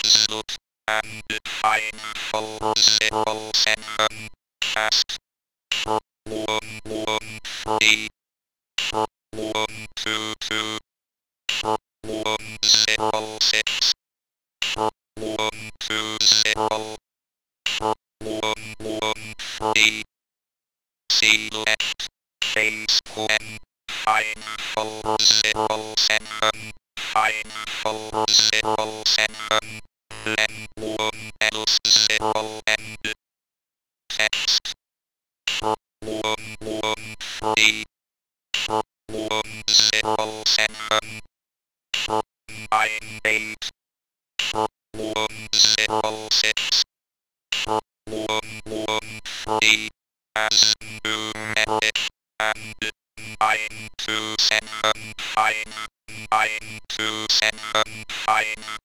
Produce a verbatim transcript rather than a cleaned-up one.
look and find four zero seven cast four one one three four one two two four one zero six four one two zero four one one three. Select case when five four zero seven five four zero seven then one else zero and text four one one three four one zero seven four nine eight four one zero six four one one three as new method and nine two seven five nine two seven five